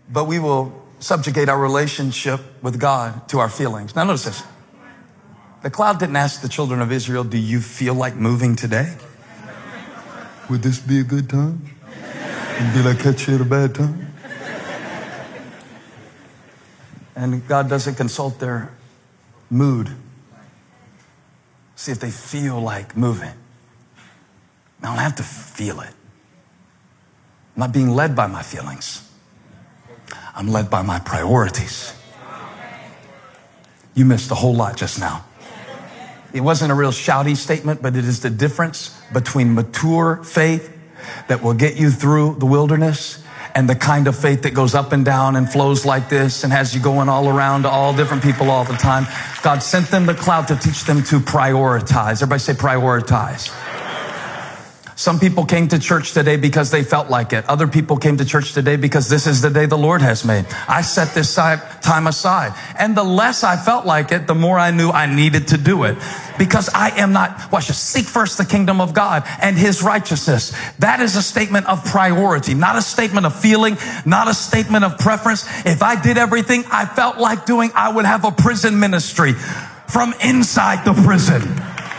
but we will subjugate our relationship with God to our feelings. Now notice this. The cloud didn't ask the children of Israel, do you feel like moving today? Would this be a good time? Did I catch you at a bad time? And God doesn't consult their mood. See if they feel like moving. I don't have to feel it. I'm not being led by my feelings. I'm led by my priorities. You missed a whole lot just now. It wasn't a real shouty statement, but it is the difference between mature faith that will get you through the wilderness and the kind of faith that goes up and down and flows like this and has you going all around to all different people all the time. God sent them the cloud to teach them to prioritize. Everybody say prioritize. Some people came to church today because they felt like it. Other people came to church today because this is the day the Lord has made. I set this time aside. And the less I felt like it, the more I knew I needed to do it. Because I am not, watch this, seek first the kingdom of God and his righteousness. That is a statement of priority, not a statement of feeling, not a statement of preference. If I did everything I felt like doing, I would have a prison ministry from inside the prison.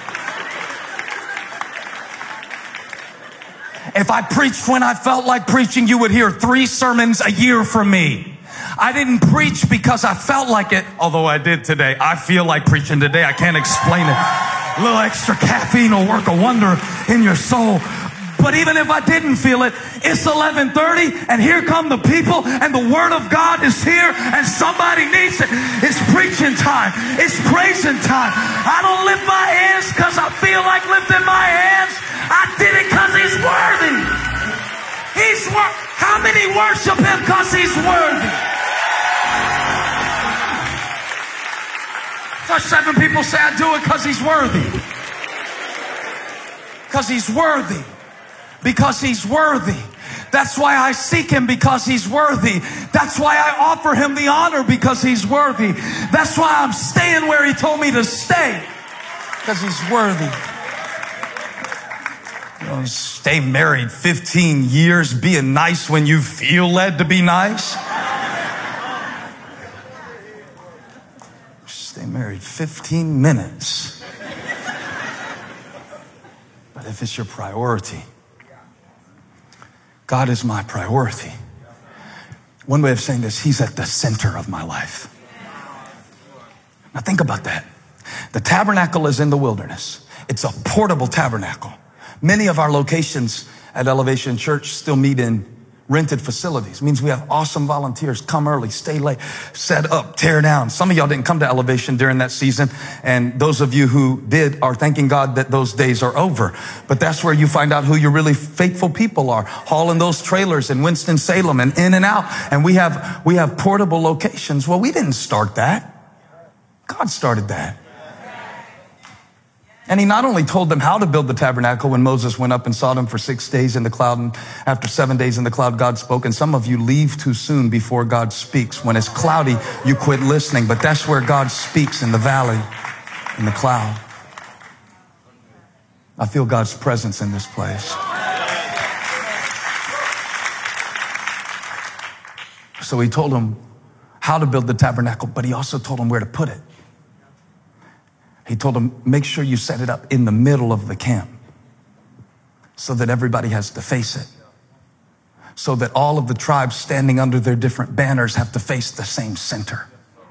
If I preached when I felt like preaching, you would hear 3 sermons a year from me. I didn't preach because I felt like it, although I did today. I feel like preaching today. I can't explain it. A little extra caffeine will work a wonder in your soul. But even if I didn't feel it, it's 11:30 and here come the people and the word of God is here and somebody needs it. It's preaching time. It's praising time. I don't lift my hands because I feel like lifting my hands. I did it because he's worthy. How many worship him because he's worthy? So 7 people say I do it because he's worthy. Because he's worthy. Because he's worthy. That's why I seek him, because he's worthy. That's why I offer him the honor, because he's worthy. That's why I'm staying where he told me to stay, because he's worthy. You don't stay married 15 years being nice when you feel led to be nice. Stay married 15 minutes. But if it's your priority, God is my priority. One way of saying this, he's at the center of my life. Now think about that. The tabernacle is in the wilderness. It's a portable tabernacle. Many of our locations at Elevation Church still meet in rented facilities. It means we have awesome volunteers. Come early, stay late, set up, tear down. Some of y'all didn't come to Elevation during that season. And those of you who did are thanking God that those days are over. But that's where you find out who your really faithful people are. Hauling those trailers in Winston-Salem and in and out. And we have portable locations. Well, we didn't start that. God started that. And he not only told them how to build the tabernacle when Moses went up and saw them for 6 days in the cloud, and after 7 days in the cloud, God spoke. And some of you leave too soon before God speaks. When it's cloudy, you quit listening, but that's where God speaks, in the valley, in the cloud. I feel God's presence in this place. So he told them how to build the tabernacle, but he also told them where to put it. He told them, make sure you set it up in the middle of the camp so that everybody has to face it. So that all of the tribes standing under their different banners have to face the same center.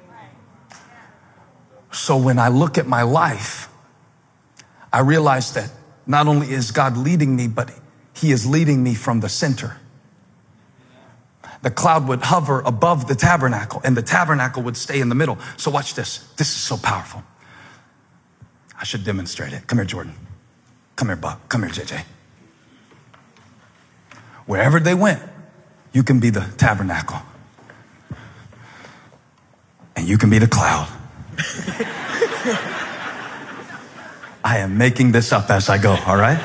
So when I look at my life, I realize that not only is God leading me, but he is leading me from the center. The cloud would hover above the tabernacle and the tabernacle would stay in the middle. So watch this. This is so powerful. I should demonstrate it. Come here, Jordan. Come here, Buck. Come here, JJ. Wherever they went, you can be the tabernacle. And you can be the cloud. I am making this up as I go, all right?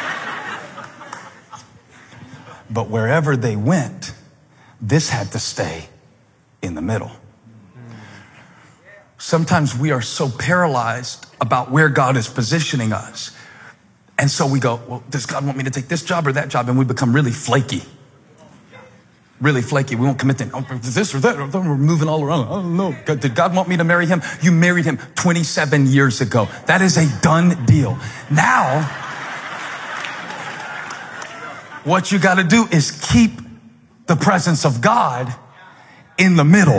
But wherever they went, this had to stay in the middle. Sometimes we are so paralyzed about where God is positioning us. And so we go, well, does God want me to take this job or that job? And we become really flaky. really flaky. We won't commit to this or that. We're moving all around. I don't know. Did God want me to marry him? You married him 27 years ago. That is a done deal. Now, what you got to do is keep the presence of God in the middle.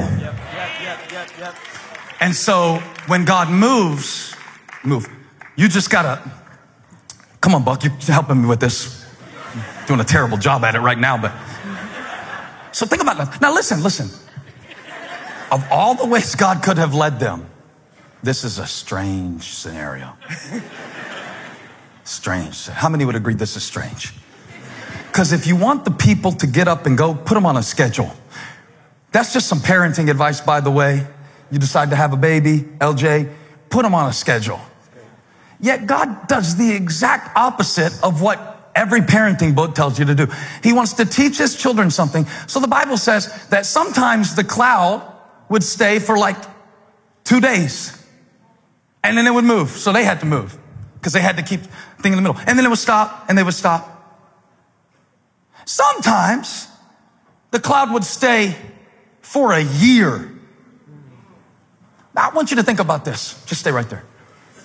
And so when God moves, you just got to, come on, Buck, you're helping me with this. I'm doing a terrible job at it right now, but. So think about that. Now listen. Of all the ways God could have led them, this is a strange scenario. Strange. How many would agree this is strange? Because if you want the people to get up and go, put them on a schedule. That's just some parenting advice, by the way. You decide to have a baby, LJ, put them on a schedule. Yet God does the exact opposite of what every parenting book tells you to do. He wants to teach his children something. So the Bible says that sometimes the cloud would stay for like 2 days. And then it would move. So they had to move because they had to keep the thing in the middle. And then it would stop and they would stop. Sometimes the cloud would stay for a year. Now I want you to think about this. Just stay right there.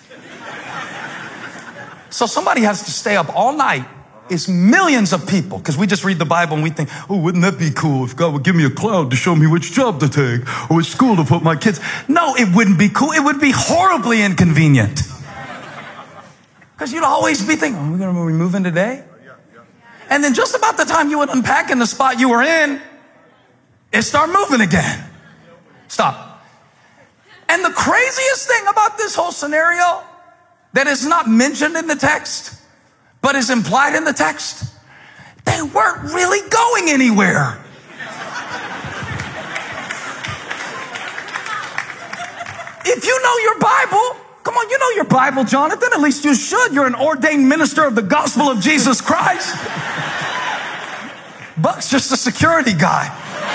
So somebody has to stay up all night. It's millions of people, because we just read the Bible and we think, oh, wouldn't that be cool if God would give me a cloud to show me which job to take or which school to put my kids. No, it wouldn't be cool. It would be horribly inconvenient. Because you'd always be thinking, are we going to be moving today? And then just about the time you would unpack in the spot you were in, it start moving again. Stop. And the craziest thing about this whole scenario that is not mentioned in the text, but is implied in the text, they weren't really going anywhere. If you know your Bible, come on, you know your Bible, Jonathan. At least you should. You're an ordained minister of the gospel of Jesus Christ. Buck's just a security guy.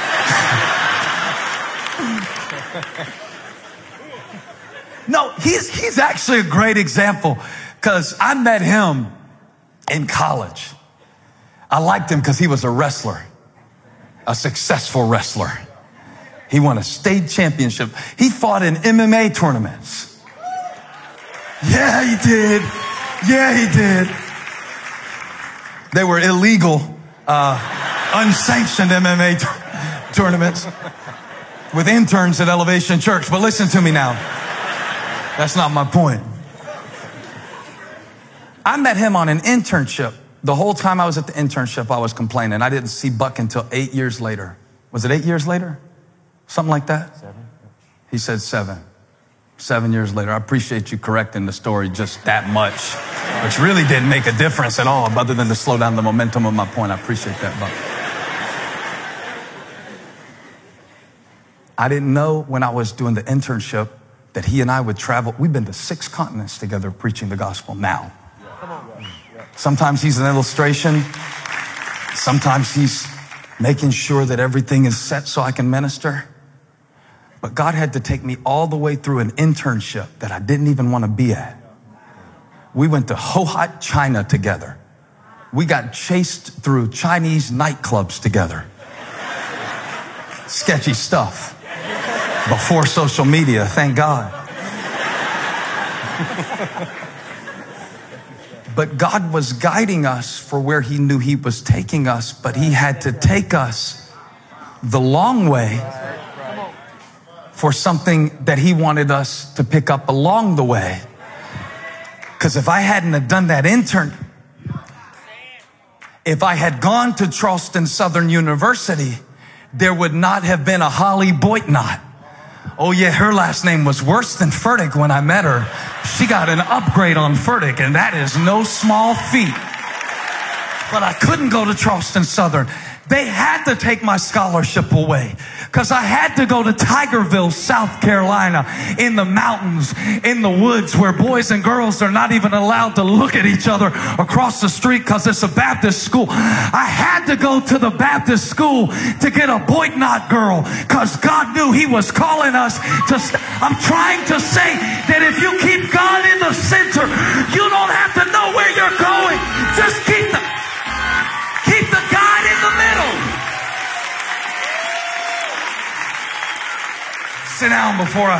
No, he's actually a great example, because I met him in college. I liked him because he was a wrestler, a successful wrestler. He won a state championship. He fought in MMA tournaments. Yeah, he did. They were illegal, unsanctioned MMA tournaments with interns at Elevation Church. But listen to me now. That's not my point. I met him on an internship. The whole time I was at the internship, I was complaining. I didn't see Buck until 8 years later. Was it 8 years later? Something like that? 7. He said 7. 7 years later. I appreciate you correcting the story just that much, which really didn't make a difference at all, other than to slow down the momentum of my point. I appreciate that, Buck. I didn't know when I was doing the internship that he and I would travel. We've been to 6 continents together preaching the gospel now. Sometimes he's an illustration. Sometimes he's making sure that everything is set so I can minister. But God had to take me all the way through an internship that I didn't even want to be at. We went to Hohhot, China together. We got chased through Chinese nightclubs together. Sketchy stuff. Before social media, thank God. But God was guiding us for where he knew he was taking us, but he had to take us the long way for something that he wanted us to pick up along the way. Because if I hadn't have done that if I had gone to Charleston Southern University, there would not have been a Holly Boitnott. Oh yeah, her last name was worse than Furtick when I met her. She got an upgrade on Furtick, and that is no small feat. But I couldn't go to Charleston Southern. They had to take my scholarship away because I had to go to Tigerville, South Carolina, in the mountains, in the woods where boys and girls are not even allowed to look at each other across the street because it's a Baptist school. I had to go to the Baptist school to get a Boitnott girl because God knew he was calling us to. I'm trying to say that if you keep God in the center, you don't have to know where you're going. Just keep the God in the middle. Sit down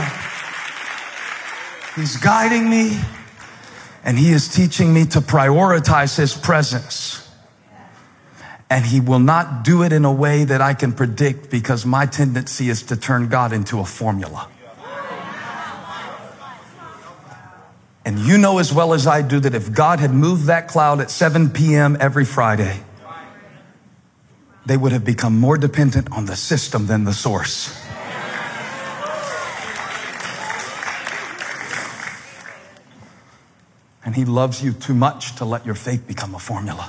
He's guiding me, and he is teaching me to prioritize his presence. And he will not do it in a way that I can predict, because my tendency is to turn God into a formula. And you know as well as I do that if God had moved that cloud at 7 p.m. every Friday, they would have become more dependent on the system than the source. And he loves you too much to let your faith become a formula.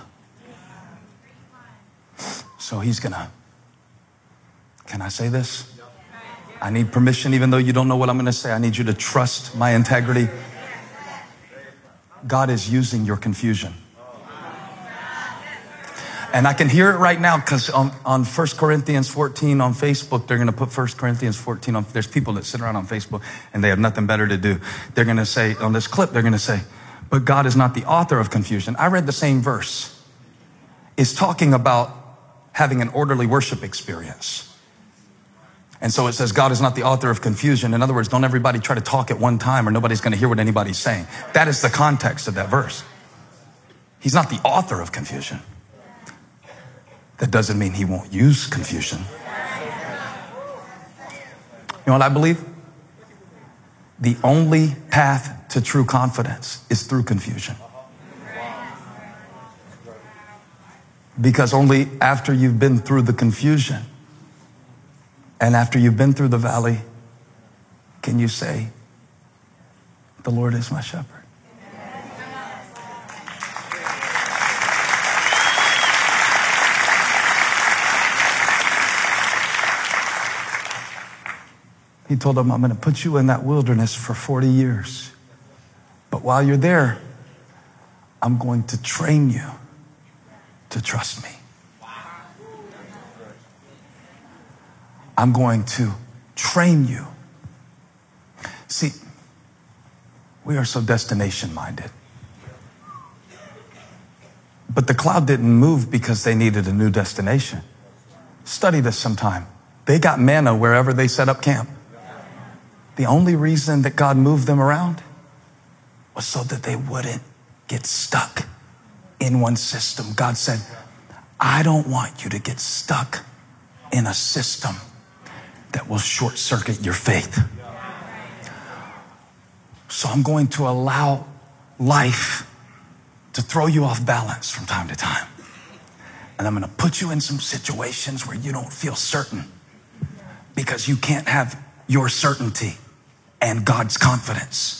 So he's gonna, can I say this? I need permission, even though you don't know what I'm gonna say. I need you to trust my integrity. God is using your confusion. And I can hear it right now, because on 1 Corinthians 14 on Facebook, they're going to put 1 Corinthians 14 on. There's people that sit around on Facebook and they have nothing better to do. They're going to say, on this clip, they're going to say, but God is not the author of confusion. I read the same verse. It's talking about having an orderly worship experience. And so it says God is not the author of confusion. In other words, don't everybody try to talk at one time or nobody's going to hear what anybody's saying. That is the context of that verse. He's not the author of confusion. That doesn't mean he won't use confusion. You know what I believe? The only path to true confidence is through confusion. Because only after you've been through the confusion and after you've been through the valley can you say, the Lord is my shepherd. He told them, I'm going to put you in that wilderness for 40 years. But while you're there, I'm going to train you to trust me. I'm going to train you. See, we are so destination minded. But the cloud didn't move because they needed a new destination. Study this sometime. They got manna wherever they set up camp. The only reason that God moved them around was so that they wouldn't get stuck in one system. God said, I don't want you to get stuck in a system that will short circuit your faith. So I'm going to allow life to throw you off balance from time to time. And I'm going to put you in some situations where you don't feel certain, because you can't have your certainty and God's confidence.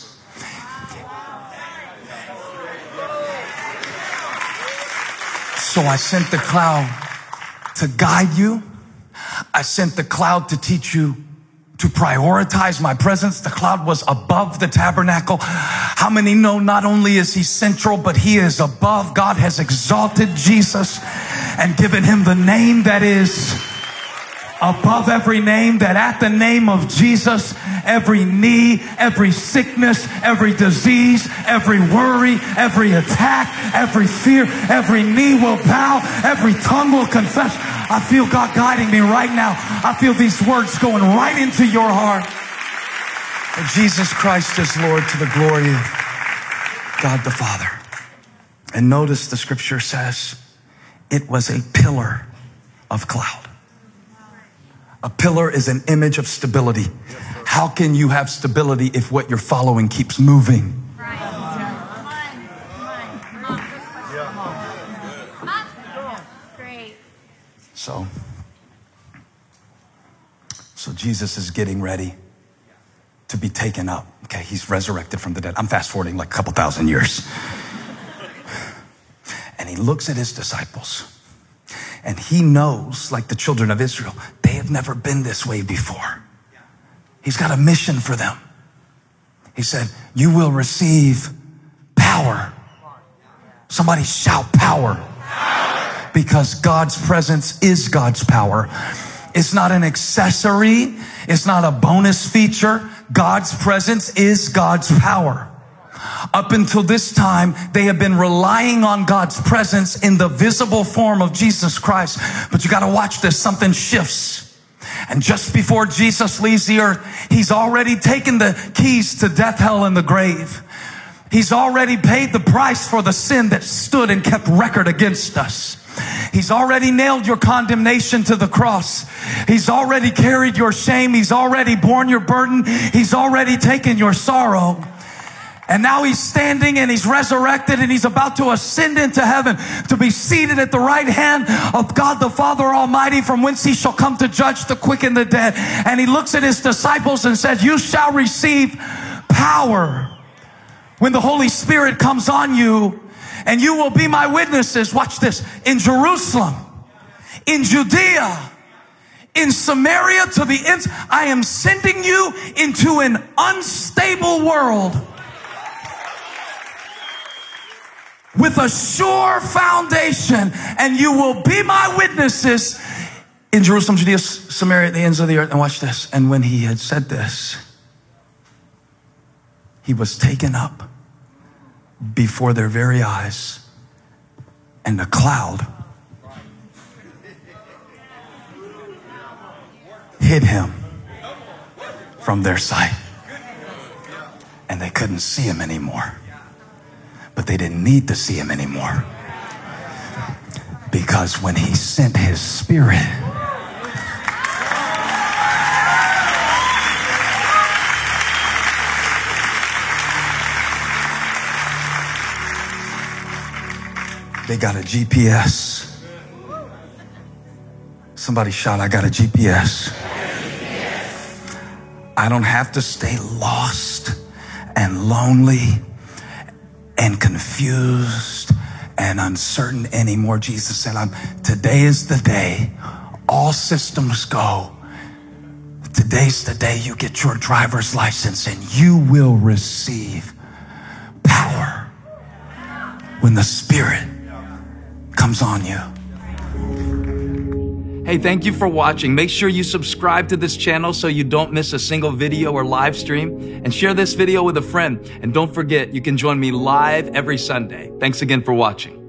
So I sent the cloud to guide you. I sent the cloud to teach you to prioritize my presence. The cloud was above the tabernacle. How many know not only is he central, but he is above? God has exalted Jesus and given him the name that is above every name, that at the name of Jesus, every knee, every sickness, every disease, every worry, every attack, every fear, every knee will bow, every tongue will confess. I feel God guiding me right now. I feel these words going right into your heart. And Jesus Christ is Lord, to the glory of God the Father. And notice the scripture says it was a pillar of cloud. A pillar is an image of stability. How can you have stability if what you're following keeps moving? So Jesus is getting ready to be taken up. Okay, he's resurrected from the dead. I'm fast forwarding like a couple thousand years. And he looks at his disciples. And he knows, like the children of Israel, they have never been this way before. He's got a mission for them. He said, you will receive power. Somebody shout power. Because God's presence is God's power. It's not an accessory. It's not a bonus feature. God's presence is God's power. Up until this time, they have been relying on God's presence in the visible form of Jesus Christ. But you got to watch this. Something shifts. And just before Jesus leaves the earth, he's already taken the keys to death, hell, and the grave. He's already paid the price for the sin that stood and kept record against us. He's already nailed your condemnation to the cross. He's already carried your shame. He's already borne your burden. He's already taken your sorrow. And now he's standing and he's resurrected and he's about to ascend into heaven to be seated at the right hand of God the Father Almighty, from whence he shall come to judge the quick and the dead. And he looks at his disciples and says, you shall receive power when the Holy Spirit comes on you, and you will be my witnesses. Watch this. In Jerusalem, in Judea, in Samaria, to the ends. I am sending you into an unstable world with a sure foundation, and you will be my witnesses in Jerusalem, Judea, Samaria, at the ends of the earth. And watch this. And when he had said this, he was taken up before their very eyes, and a cloud hid him from their sight. And they couldn't see him anymore. But they didn't need to see him anymore, because when he sent his Spirit, they got a GPS. Somebody shout, I got a GPS. I don't have to stay lost and lonely and confused and uncertain anymore. Jesus said, today is the day. All systems go. Today's the day you get your driver's license, and you will receive power when the Spirit comes on you. Hey, thank you for watching. Make sure you subscribe to this channel so you don't miss a single video or live stream, and share this video with a friend. And don't forget, you can join me live every Sunday. Thanks again for watching.